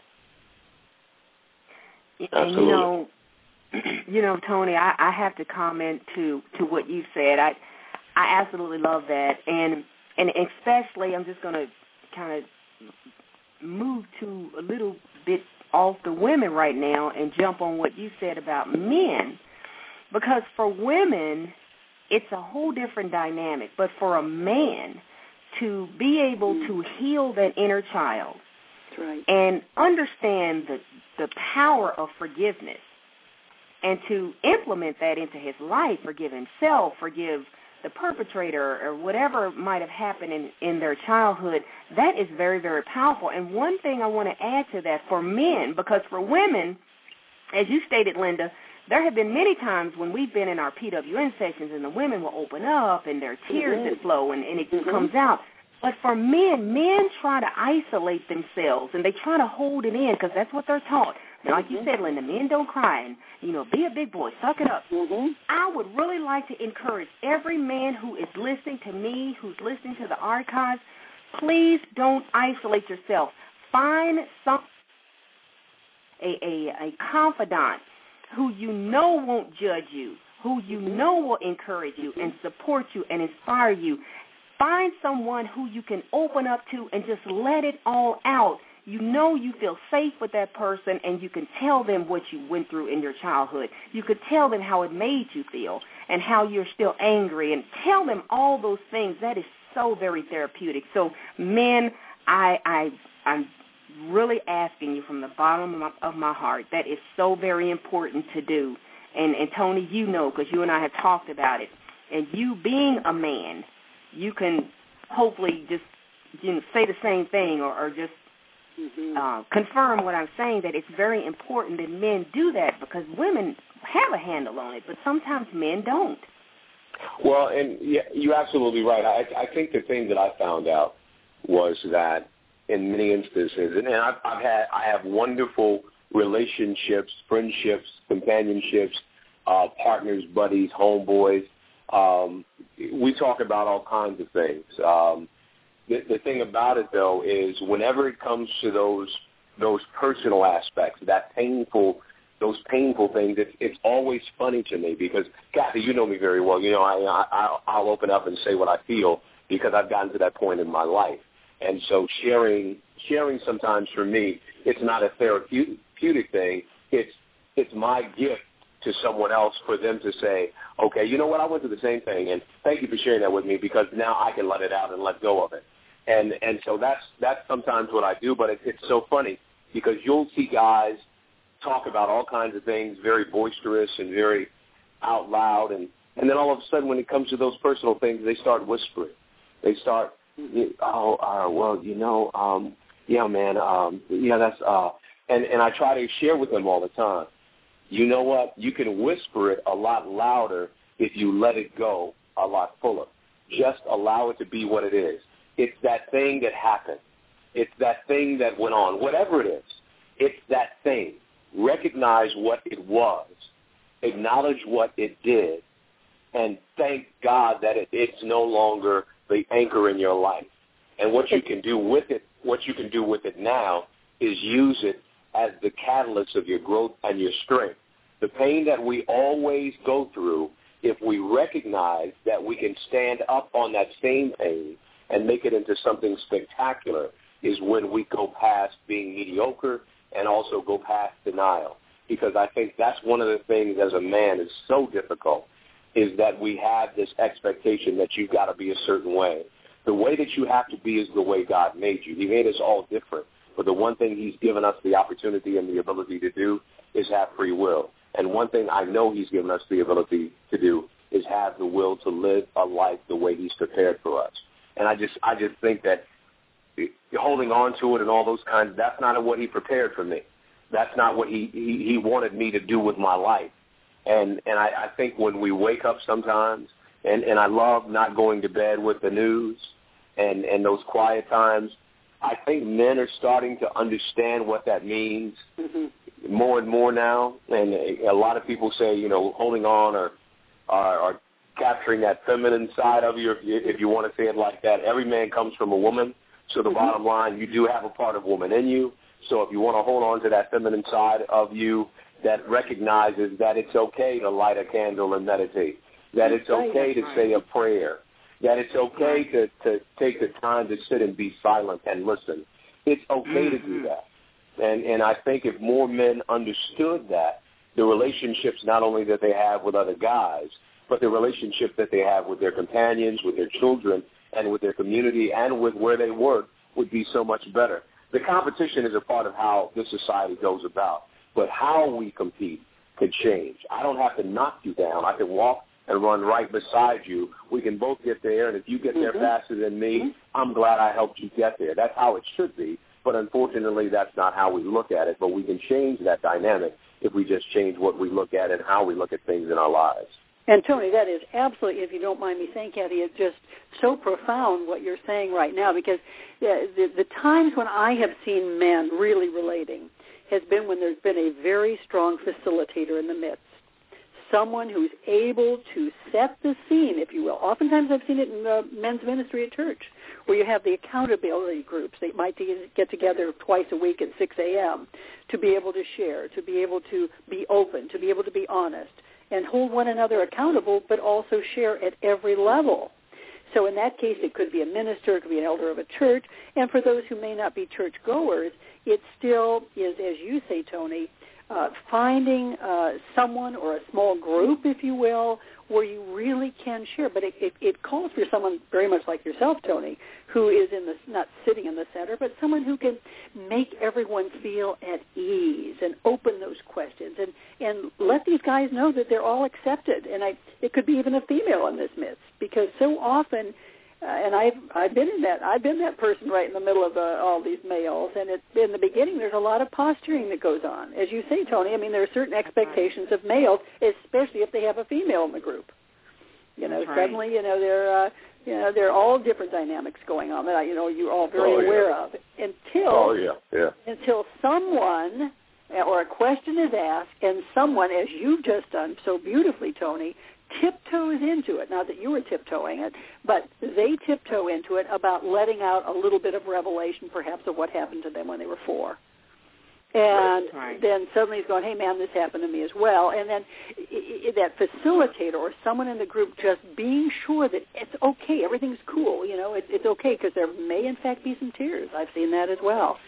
And Tony, I have to comment to what you said. I absolutely love that, and especially, I'm just going to kind of move to a little bit off the women right now and jump on what you said about men, because for women, it's a whole different dynamic. But for a man to be able to heal that inner child, that's right, and understand the power of forgiveness, and to implement that into his life, forgive himself, forgive the perpetrator, or whatever might have happened in their childhood, that is very, very powerful. And one thing I want to add to that for men, because for women, as you stated, Linda, there have been many times when we've been in our PWN sessions and the women will open up and their tears that flow and it comes out. But for men try to isolate themselves and they try to hold it in, because that's what they're taught. Like you said, Linda, men don't cry, and, be a big boy, suck it up. I would really like to encourage every man who is listening to me, who's listening to the archives, please don't isolate yourself. Find a confidant who you know won't judge you, who you know will encourage you and support you and inspire you. Find someone who you can open up to and just let it all out. You know you feel safe with that person, and you can tell them what you went through in your childhood. You could tell them how it made you feel and how you're still angry, and tell them all those things. That is so very therapeutic. So, men, I'm really asking you from the bottom of my heart, that is so very important to do. And Tony, you know, because you and I have talked about it. And you being a man, you can hopefully just say the same thing or just confirm what I'm saying, that it's very important that men do that, because women have a handle on it, but sometimes men don't. Well, and you're absolutely right. I think the thing that I found out was that in many instances, and I have wonderful relationships, friendships, companionships, partners, buddies, homeboys. We talk about all kinds of things. The thing about it, though, is whenever it comes to those personal aspects, those painful things, it's always funny to me, because, Kathy, you know me very well. I'll open up and say what I feel, because I've gotten to that point in my life. And so sharing sometimes for me, it's not a therapeutic thing. It's my gift to someone else for them to say, okay, you know what, I went through the same thing, and thank you for sharing that with me because now I can let it out and let go of it. And so that's sometimes what I do, but it's so funny because you'll see guys talk about all kinds of things, very boisterous and very out loud, and then all of a sudden when it comes to those personal things, they start whispering. They start, well, you know, yeah, man, yeah, that's, and I try to share with them all the time. You know what? You can whisper it a lot louder if you let it go a lot fuller. Just allow it to be what it is. It's that thing that happened. It's that thing that went on. Whatever it is, it's that thing. Recognize what it was. Acknowledge what it did. And thank God that it's no longer the anchor in your life. And what you can do with it, now is use it as the catalyst of your growth and your strength. The pain that we always go through, if we recognize that we can stand up on that same pain and make it into something spectacular, is when we go past being mediocre and also go past denial. Because I think that's one of the things as a man is so difficult, is that we have this expectation that you've got to be a certain way. The way that you have to be is the way God made you. He made us all different. But the one thing he's given us the opportunity and the ability to do is have free will. And one thing I know he's given us the ability to do is have the will to live a life the way he's prepared for us. And I just think that holding on to it and all those kinds, that's not what he prepared for me. That's not what he wanted me to do with my life. And I think when we wake up sometimes, and I love not going to bed with the news and those quiet times, I think men are starting to understand what that means more and more now. And a lot of people say, you know, holding on or capturing that feminine side of you, if you want to say it like that. Every man comes from a woman. So the bottom line, you do have a part of woman in you. So if you want to hold on to that feminine side of you that recognizes that it's okay to light a candle and meditate, that it's okay to say a prayer, that it's okay to take the time to sit and be silent and listen. It's okay to do that. And I think if more men understood that, the relationships not only that they have with other guys, but the relationship that they have with their companions, with their children, and with their community, and with where they work would be so much better. The competition is a part of how this society goes about, but how we compete could change. I don't have to knock you down. I can walk and run right beside you. We can both get there, and if you get there faster than me, I'm glad I helped you get there. That's how it should be, but unfortunately that's not how we look at it, but we can change that dynamic if we just change what we look at and how we look at things in our lives. And, Tony, that is absolutely, if you don't mind me saying, Kathy, it's just so profound what you're saying right now, because the times when I have seen men really relating has been when there's been a very strong facilitator in the midst, someone who's able to set the scene, if you will. Oftentimes I've seen it in the men's ministry at church, where you have the accountability groups. They might get together twice a week at 6 a.m. to be able to share, to be able to be open, to be able to be honest, and hold one another accountable, but also share at every level. So in that case, it could be a minister, it could be an elder of a church, and for those who may not be churchgoers, it still is, as you say, Tony, finding someone or a small group, if you will, where you really can share. But it calls for someone very much like yourself, Tony, who is not sitting in the center, but someone who can make everyone feel at ease and open those questions and let these guys know that they're all accepted. And it could be even a female in this midst, because so often, and I've been in that. I've been that person right in the middle of all these males. And in the beginning, there's a lot of posturing that goes on. As you say, Tony, I mean, there are certain expectations of males, especially if they have a female in the group. You know, suddenly, there are all different dynamics going on that you're all very aware of until someone or a question is asked, and someone, as you've just done so beautifully, Tony, tiptoes into it. Not that you were tiptoeing it, but they tiptoe into it about letting out a little bit of revelation, perhaps, of what happened to them when they were 4. And then suddenly he's going, hey, man, this happened to me as well. And then that facilitator or someone in the group just being sure that it's okay, everything's cool, it's okay, because there may, in fact, be some tears. I've seen that as well.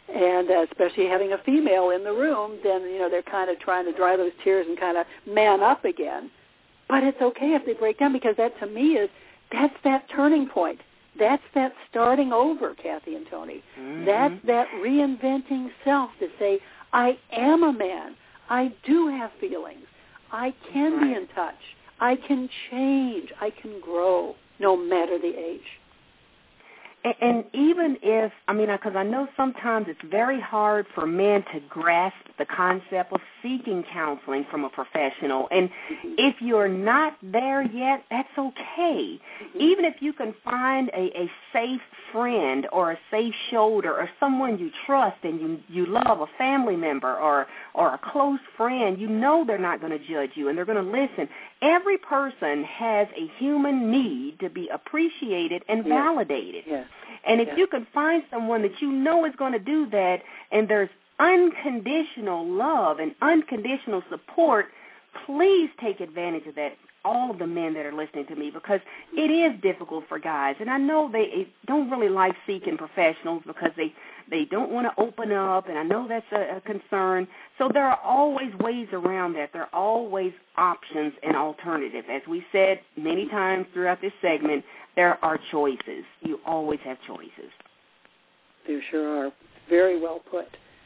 And especially having a female in the room, then, they're kind of trying to dry those tears and kind of man up again. But it's okay if they break down, because that, to me, that's that turning point. That's that starting over, Kathy and Tony. Mm-hmm. That's that reinventing self to say, I am a man. I do have feelings. I can be in touch. I can change. I can grow, no matter the age. And even if, because I know sometimes it's very hard for men to grasp the concept of seeking counseling from a professional. And if you're not there yet, that's okay. Even if you can find a safe friend or a safe shoulder or someone you trust and you love, a family member or a close friend, they're not going to judge you and they're going to listen. Every person has a human need to be appreciated and validated. Yes. And if you can find someone that is going to do that, and there's unconditional love and unconditional support, please take advantage of that, all of the men that are listening to me, because it is difficult for guys. And I know they don't really like seeking professionals because they don't want to open up, and I know that's a concern. So there are always ways around that. There are always options and alternatives. As we said many times throughout this segment, there are choices. You always have choices. There sure are. Very well put.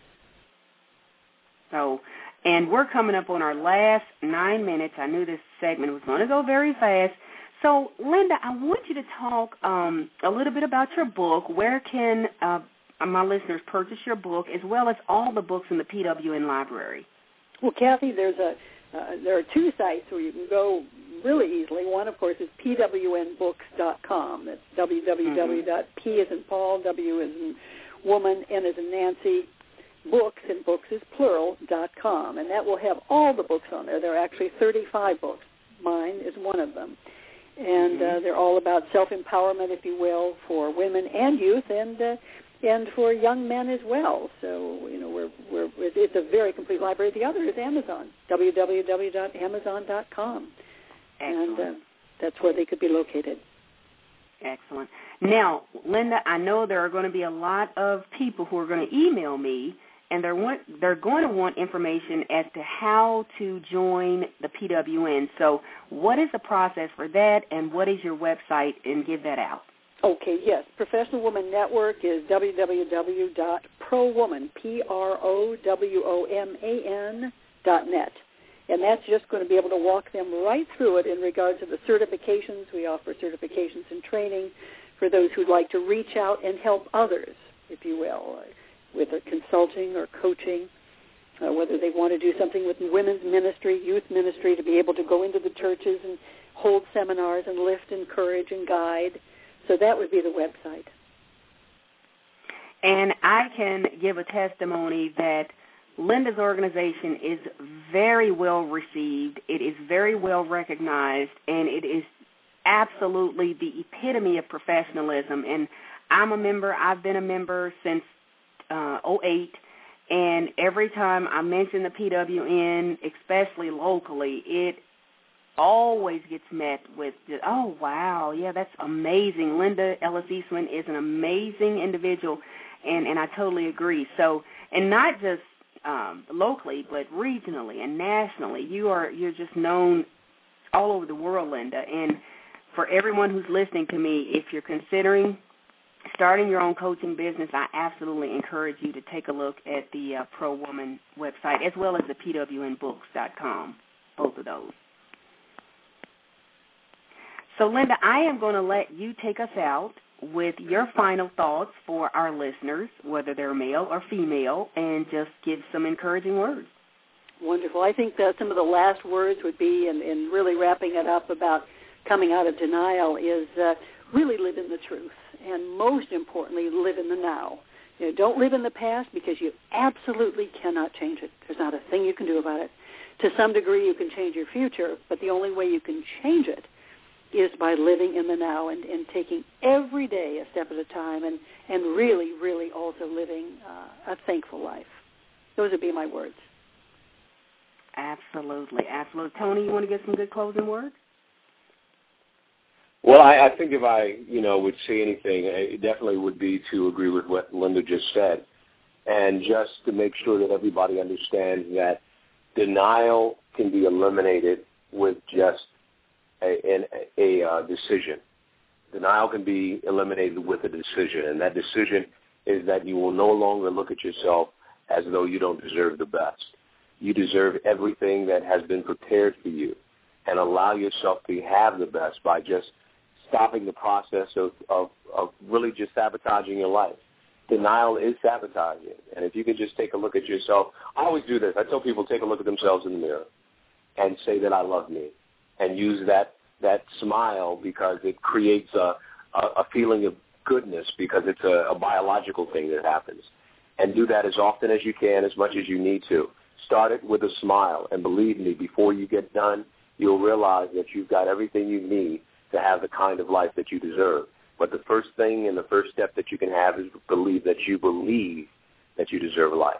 So, and we're coming up on our last 9 minutes. I knew this segment was going to go very fast. So, Linda, I want you to talk a little bit about your book. Where can my listeners purchase your book, as well as all the books in the PWN library? Well, Kathy, there are two sites where you can go really easily. One, of course, is pwnbooks.com. That's www.p as in Paul, W as in woman, N as in Nancy, books, and books is plural.com. And that will have all the books on there. There are actually 35 books. Mine is one of them. And they're all about self-empowerment, if you will, for women and youth, and for young men as well. So, it's a very complete library. The other is Amazon, www.amazon.com. Excellent. And that's where they could be located. Excellent. Now, Linda, I know there are going to be a lot of people who are going to email me, and they're going to want information as to how to join the PWN. So what is the process for that, and what is your website, and give that out? Okay, yes. Professional Woman Network is www.prowoman, PROWOMAN.net. And that's just going to be able to walk them right through it in regard to the certifications. We offer certifications and training for those who'd like to reach out and help others, if you will, with their consulting or coaching, whether they want to do something with women's ministry, youth ministry, to be able to go into the churches and hold seminars and lift, encourage, and guide. So that would be the website. And I can give a testimony that Linda's organization is very well received. It is very well recognized, and it is absolutely the epitome of professionalism. And I'm a member. I've been a member since 2008, and every time I mention the PWN, especially locally, it always gets met with, oh, wow, yeah, that's amazing. Linda Ellis Eastman is an amazing individual, and I totally agree. So, and not just locally, but regionally and nationally. You're just known all over the world, Linda. And for everyone who's listening to me, if you're considering starting your own coaching business, I absolutely encourage you to take a look at the Pro Woman website, as well as the pwnbooks.com, both of those. So, Linda, I am going to let you take us out with your final thoughts for our listeners, whether they're male or female, and just give some encouraging words. Wonderful. I think that some of the last words would be, in really wrapping it up about coming out of denial, is really live in the truth, and most importantly, live in the now. Don't live in the past, because you absolutely cannot change it. There's not a thing you can do about it. To some degree, you can change your future, but the only way you can change it is by living in the now and taking every day a step at a time, and really, really also living a thankful life. Those would be my words. Absolutely, absolutely. Tony, you want to give some good closing words? Well, I think if I, would say anything, it definitely would be to agree with what Linda just said. And just to make sure that everybody understands that denial can be eliminated with just a decision. Denial can be eliminated with a decision, and that decision is that you will no longer look at yourself as though you don't deserve the best. You deserve everything that has been prepared for you, and allow yourself to have the best by just stopping the process of really just sabotaging your life. Denial is sabotaging, and if you can just take a look at yourself, I always do this. I tell people take a look at themselves in the mirror and say that I love me, and use that smile because it creates a feeling of goodness because it's a biological thing that happens. And do that as often as you can, as much as you need to. Start it with a smile, and believe me, before you get done, you'll realize that you've got everything you need to have the kind of life that you deserve. But the first thing and the first step that you can have is believe that you deserve life.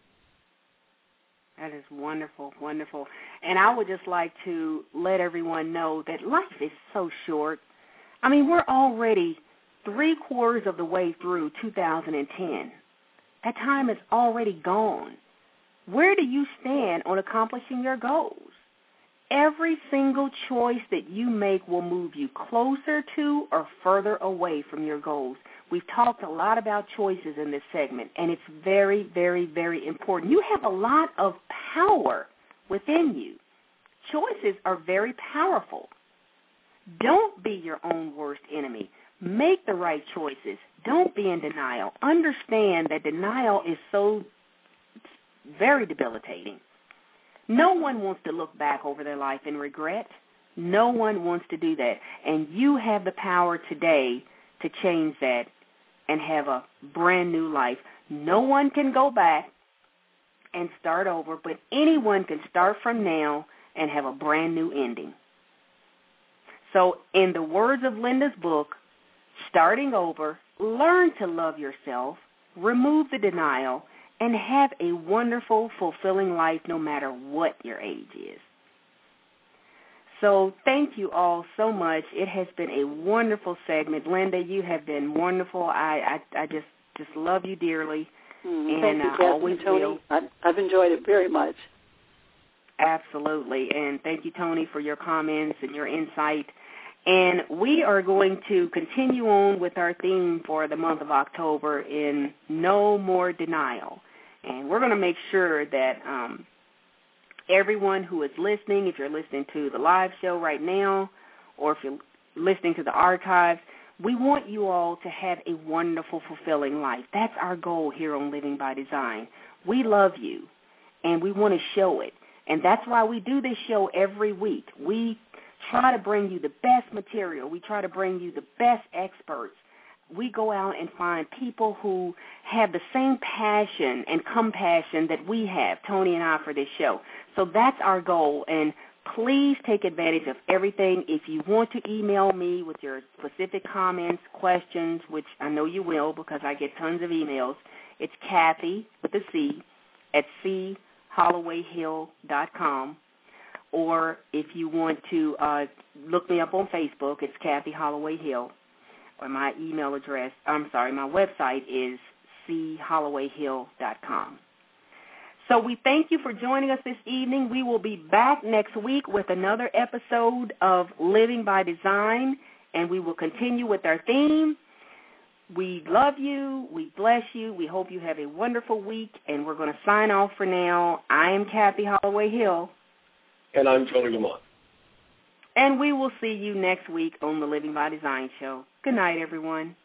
That is wonderful, wonderful. And I would just like to let everyone know that life is so short. I mean, we're already 3/4 of the way through 2010. That time is already gone. Where do you stand on accomplishing your goals? Every single choice that you make will move you closer to or further away from your goals. We've talked a lot about choices in this segment, and it's very, very, very important. You have a lot of power within you. Choices are very powerful. Don't be your own worst enemy. Make the right choices. Don't be in denial. Understand that denial is so very debilitating. No one wants to look back over their life and regret. No one wants to do that. And you have the power today to change that and have a brand new life. No one can go back and start over, but anyone can start from now and have a brand new ending. So in the words of Linda's book, Starting Over, learn to love yourself, remove the denial, and have a wonderful, fulfilling life no matter what your age is. So thank you all so much. It has been a wonderful segment. Linda, you have been wonderful. I just love you dearly. And I always will. I've enjoyed it very much. Absolutely. And thank you, Tony, for your comments and your insight. And we are going to continue on with our theme for the month of October in No More Denial. And we're going to make sure that everyone who is listening, if you're listening to the live show right now or if you're listening to the archives, we want you all to have a wonderful, fulfilling life. That's our goal here on Living by Design. We love you, and we want to show it. And that's why we do this show every week. We try to bring you the best material. We try to bring you the best experts. We go out and find people who have the same passion and compassion that we have, Tony and I, for this show. So that's our goal, and please take advantage of everything. If you want to email me with your specific comments, questions, which I know you will because I get tons of emails, it's Kathy, with a C, at chollowayhill.com. Or if you want to look me up on Facebook, it's Kathy Holloway Hill. Or my my website is chollowayhill.com. So we thank you for joining us this evening. We will be back next week with another episode of Living by Design, and we will continue with our theme. We love you. We bless you. We hope you have a wonderful week, and we're going to sign off for now. I am Kathy Holloway Hill. And I'm Tony Lamont. And we will see you next week on the Living by Design show. Good night, everyone.